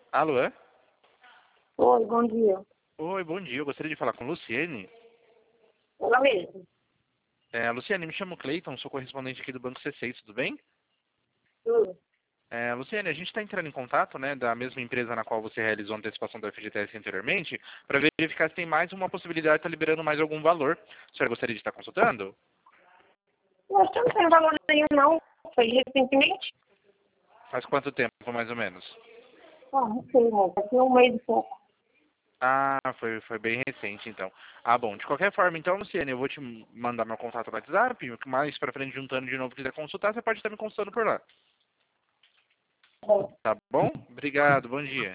Alô? Oi, bom dia. Oi, bom dia. Eu gostaria de falar com Luciene. Ela mesmo. Luciene, me chamo Cleiton, sou correspondente aqui do Banco C6, tudo bem? Tudo. Luciene, a gente está entrando em contato, né, da mesma empresa na qual você realizou a antecipação do FGTS anteriormente, para verificar se tem mais uma possibilidade de estar liberando mais algum valor. A senhora gostaria de estar consultando? Nós não tem valor nenhum, não. Foi recentemente? Faz quanto tempo, mais ou menos? Ah, não sei, mas aqui um mês e pouco. Ah, foi bem recente, então. Ah, bom. De qualquer forma, então, Luciene, eu vou te mandar meu contato no WhatsApp, mais para frente, juntando de novo, quiser consultar, você pode estar me consultando por lá. Bom. Tá bom? Obrigado, bom dia.